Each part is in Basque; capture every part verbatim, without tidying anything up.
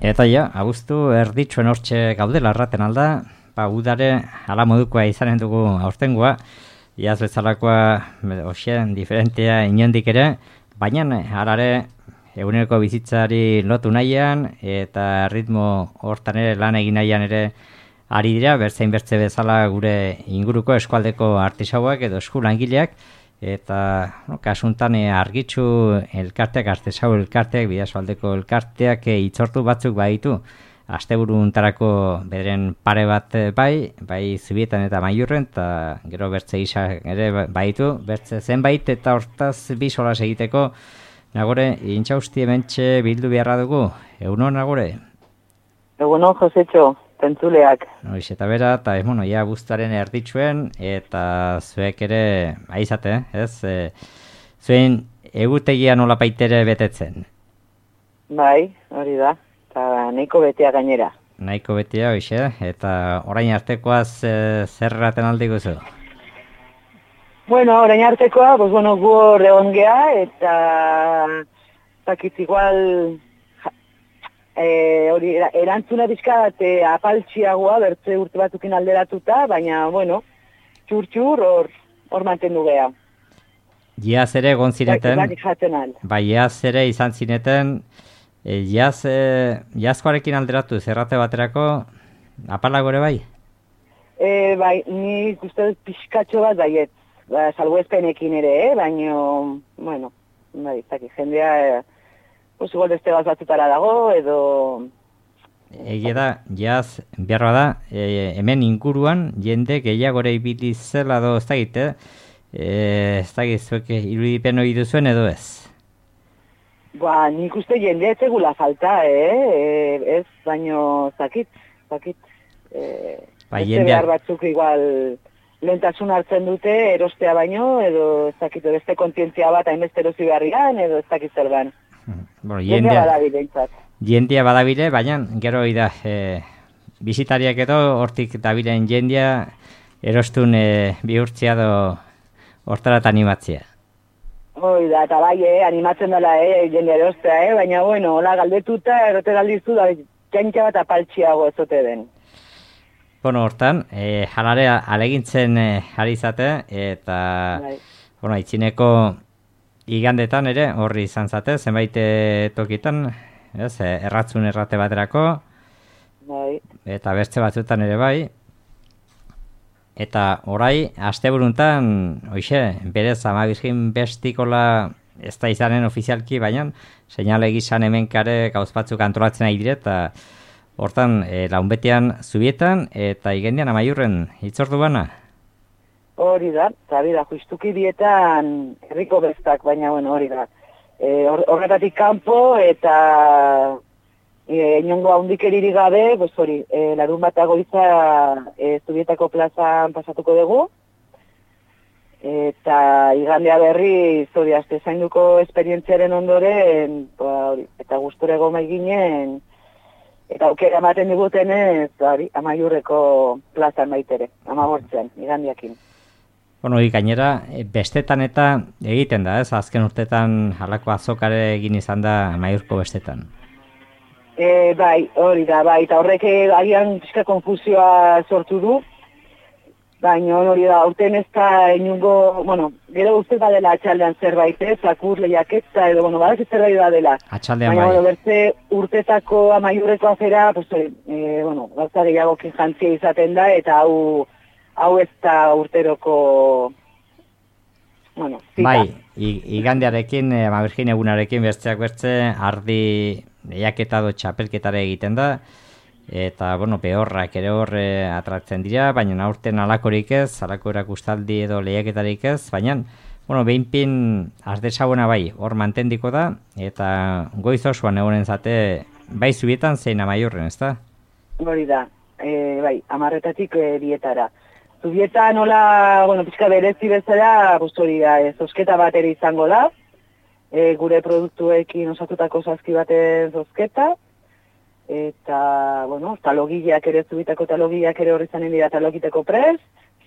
Eta ja, abuztu erditxuen hortxe gaudela erraten alda, ba, udare ala modukoa izanen dugu aurtengoa, iaz bezalakoa hoxen diferentea inondik ere, baina harare eguneroko bizitzari lotu nahian eta ritmo hortan ere lan egin nahian ere ari dira, bertzein bertze bezala gure inguruko eskualdeko artisauak edo eskulangileak, eta no, kasuntan argitxu elkarteak, artesau elkarteak, bidasoaldeko elkarteak hitzortu batzuk baditu. Asteburu untarako bederen pare bat bai, bai Zubietan eta Amaiurren, eta gero bertze gisa ere baditu, bertze zenbait eta hortaz bi solas egiteko. Nagore, intxausti hementxe bildu beharra dugu, egunon Nagore? Egunon, Josetxo, pentzuleak. Noiz, eta bera, eta ez, bueno, ja buztaren erditxuen, eta zuek ere, aizate, ez? E, zuen egutegia nola baitere betetzen? Bai, hori da, eta nahiko betea gainera. Nahiko betea, hoxe, eta orain artekoaz e, zer raten aldi guzu? Bueno, orain artekoa, pues bueno, gu hor egon geha, eta zakitz igual e, hori, erantzuna bizkat e, apaltxiagoa, bertze urte batukin alderatuta, baina, bueno, txur-txur hor, hor mantendu geha. Iaz ere egon zineten, bai, iaz ere izan zineten, e, iaz, e, iazkoarekin alderatu zerrate baterako, apalago ere bai? E, bai, ni uste pixkatxo bat baiet. Ba, salbuespenekin ere, eh? Baina, bueno, bai, zaki, jendea, eh, pues igual beste bat batzutara dago, edo... Egia da, jaz, beharra da, e, hemen inguruan, jende gehiagore ibili zela do, ez da gite, e, ez da gizuek irudipen hori duzuen edo ez? Ba, nik uste jende ez egula falta, eh? E, ez, baino, zakit, zakit, eh, ba, beste behar batzuk igual... lehentasun hartzen dute erostea baino, edo ez dakit, beste kontientzia bat hainbeste erosi beharrian, edo ez dakit zer ban. Bueno, jendea badabide, intzat. Jendea badabide, baina gero da, e, bisitariak edo hortik dabilen jendea erostun e, bihurtzia do hortarat animatzea. Hoi da, eta bai, eh, animatzen dela, eh, jende erostea, eh, baina, bueno, hola galdetuta, erote galdizu, da, jaintxa bat apaltxiago ezote den. Bueno, hortan, e, jalare alegintzen e, ari zate, eta, bai. Bueno, itxineko igandetan ere, horri izan zate, zenbait tokitan, ez, erratzun errate baterako, bai. Eta bertze batzutan ere bai, eta orai, asteburuntan, hoxe, berez, Ama Birjin bestikola ez da izanen ofizialki, baina, seinale gizan hemenkare gauz batzuk antolatzen ari dire, eta hortan, e, launbetean Zubietan eta igendian Amaiurren hitzordu bana? Hori da, eta bida, justuki dietan herriko bestak, baina bueno, hori da. E, horretatik kanpo eta e, inongo haundik eriri gabe, pues hori, e, larun bat agoiza e, Zubietako plazan pasatuko dugu, eta igandea berri, hori, azte zainduko esperientziaren ondoren, ba, hori, eta gustora goma eginen, eta aukera ematen digutenez, hori, Amaiurreko plazan baitere, Amagortzean, igandiakin. Bueno, gainera, bestetan eta egiten da, ez? Azken urtetan halako azokare egin izan da Amaiurko bestetan. E, bai, hori da, bai, eta horrek agian pixka konfusioa sortu du, baina hori da, aurten ez da inungo, bueno, gero uste badela atxaldean zerbait, ez, akur lehiaketza, edo, bueno, badak zerbait badela. Atxaldean baina, bai. Baina, bertze urtetako Amaiurreko afera, pues, e, bueno, gauza gehiagokin jantzia izaten da, eta hau, hau ez da urteroko, bueno, zita. Bai, igandearekin, Ama Birjin egunarekin, bertzeak bertze, ardi lehiaketa do txapelketare egiten da, eta, bueno, behorrak ere horre atratzen dira, baina aurten alakorik ez, alako erakustaldi edo lehiaketarik ez, baina, bueno, behinpin azdesaguna bai, hor mantendiko da, eta goiz osoan egonen zate, bai Zubietan zein Amaiurren, ez da? Hori da, e, bai, amarretatik e, dietara. Zubietan nola, bueno, pixka berezi bezala, hori da, e, zozketa bat ere izango da, e, gure produktuekin osatutako zazki baten zozketa, eta, bueno, talogileak ere, Zubietako talogileak ere horri zanen dira talogiteko prez,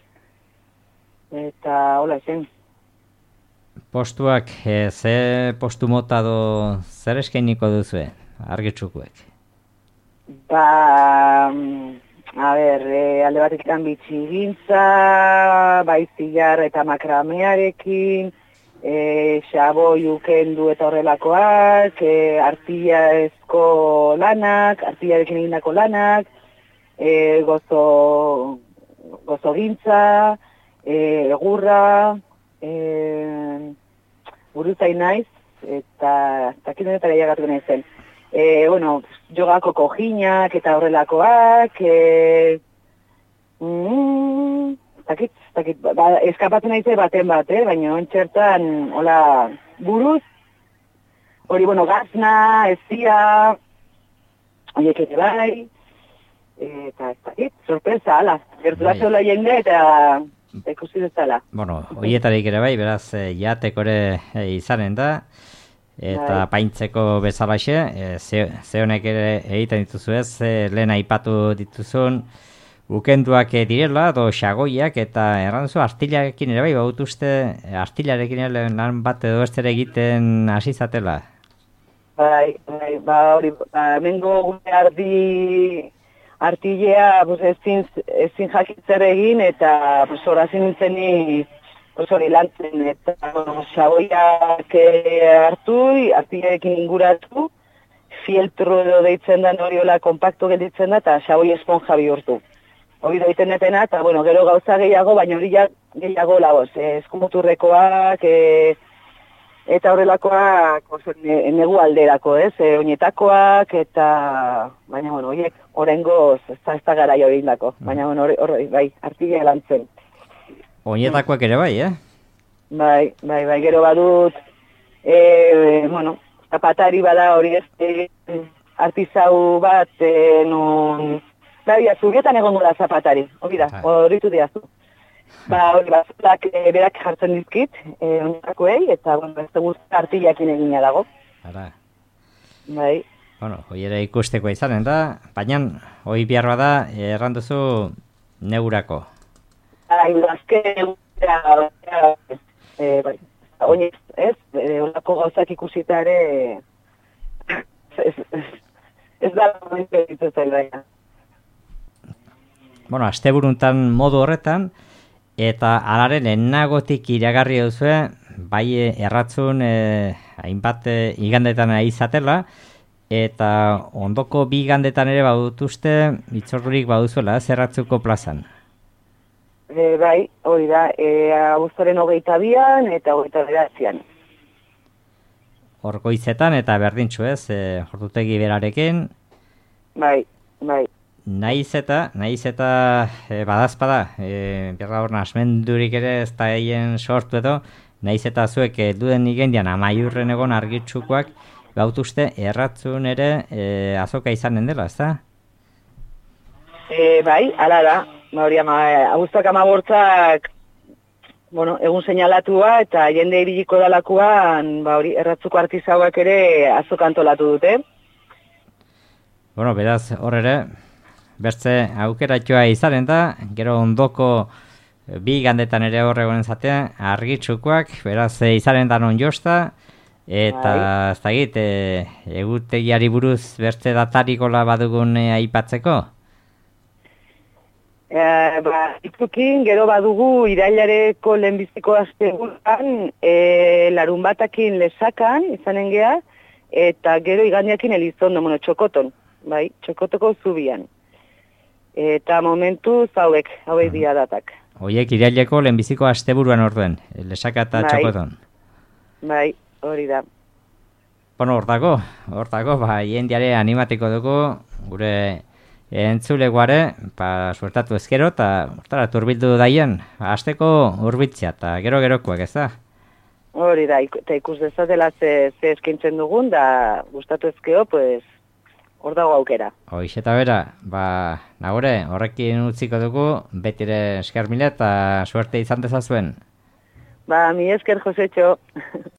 eta, hola, zen. Postuak, e, ze postu mota do zer eskainiko duzue, argitzukuek? Ba, a ber, e, alde batetik bitxi gintza, bai zilar eta makramearekin, e, xaboi ukendu eta horrelakoak, e, artillaezko lanak, artillarekin egindako lanak, e, gozo, gozo gintza, e, egurra, e, buruzain naiz, eta takidenetara jagatu nahi zen. E, bueno, jogako kojinak eta horrelakoak, e, mm, takit, takit, ba, eskapatu nahi zen baten bat, eh? Baina ontxertan, hola, buruz, hori, bueno, gazna, ezia, horiek ere bai, eta ez dakit, sorpresa, ala, gerturatzen hola jende eta ikusi dezala. Bueno, horietarik ere bai, beraz, jateko ere izanen da, eta paintzeko bezalaxe, e, ze, ze honek ere egiten dituzu ez, e, lehen aipatu dituzun ukenduak direla, do xagoiak, eta erranduzu artilarekin ere bai, bautuzte artilarekin ere lan bat edo ez ere egiten hasi zatela. Bai, bai, ba hori, ba, mengo gure ardi artilea, pues, ezin, ezin jakitzer egin, eta pues, horazin nintzeni pues, hori lantzen, eta bueno, xaboiak hartu, artilearekin inguratu, fieltro edo deitzen da hori hola kompaktu gelditzen da, eta xaboi esponja bihurtu. Hori da egiten etena, eta bueno, gero gauza gehiago, baina hori gehiago lagoz, eh, eskumuturrekoak, eh, eta horrelakoak oso, ne, negu alderako, ez, eh, oinetakoak, eta, baina bueno, horiek horrengoz, ez da, ez da gara jo egindako, baina bueno, hori, hori, bai, artilea lantzen. Oinetakoak ere bai, eh? Bai, bai, bai, gero badut, e, bueno, zapatari bada hori ez, e, artizau bat, e, non, bai, azurietan egongo da zapatari, hori da, horritu diazu. Ba, hori batzulak e, berak jartzen dizkit, e, oinetakoei, eta, bueno, ez dugu artillakin egina dago. Ara. Bai. Bueno, hoi ere ikusteko izanen da, baina hoi behar bada erranduzu negurako. Bai, azken bai, oinez, ez, olako gauzak ikusita ere ez, ez, ez da momentu egiten zaila. Bueno, asteburuntan modu horretan, eta alaren enagotik iragarri duzue, bai erratzun eh, hainbat eh, igandetan izatela, eta ondoko bi igandetan ere badutuzte itzordurik baduzuela, ez erratzuko plazan. E, bai, hori da, e, abuztuaren hogeita bian eta hogeita beratzean. Hor goizetan eta berdintxu ez, e, ordutegi berarekin. Bai, bai. Naiz eta, naiz eta e, badazpada, e, berra hor nasmendurik ere ez da egin sortu edo, naiz eta zuek e, duden igendian amaiurren egon argitzukoak, bautuzte erratzun ere e, azoka izanen dela, ez da? E, bai, ala da. Ba, hori, ama, abuztuak amabortzak, bueno, egun seinalatua eta jende ibiliko dalakoan, ba, hori, erratzuko artizauak ere azoka antolatu dute. Bueno, beraz, hor ere, bertze aukeratxoa izanen da, gero ondoko bi gandetan ere horre gonen zatea, argitzukoak, beraz, izanen da non josta, eta ez da egit, e, egutegiari buruz bertze datarikola badugun e, aipatzeko? E, ba, itzukin, gero badugu irailareko lehenbiziko asteburuan, e, larun batakin lesakan, izanen gea, eta gero igandiakin elizondo, bueno, txokoton, bai, txokotoko zubian. Eta momentu zauek, hauek dira datak. Hoiek iraileko lehenbiziko asteburuan orduen, lesaka eta bai. txokoton. Bai, hori da. Bueno, hor dago, hor dago, ba, jendiare animatiko dugu, gure entzulegoare, pa, suertatu ezkero, eta hortara turbildu daien, hasteko urbitzia, eta gero-gerokoak, ez da? Hori da, eta ikus dezatela ze, ze eskintzen dugun, da gustatu ezkeo, pues, hor dago aukera. Hoiz eta bera, ba, nagore, horrekin utziko dugu, betire esker mila eta suerte izan dezazuen. Ba, mi esker, Josetxo.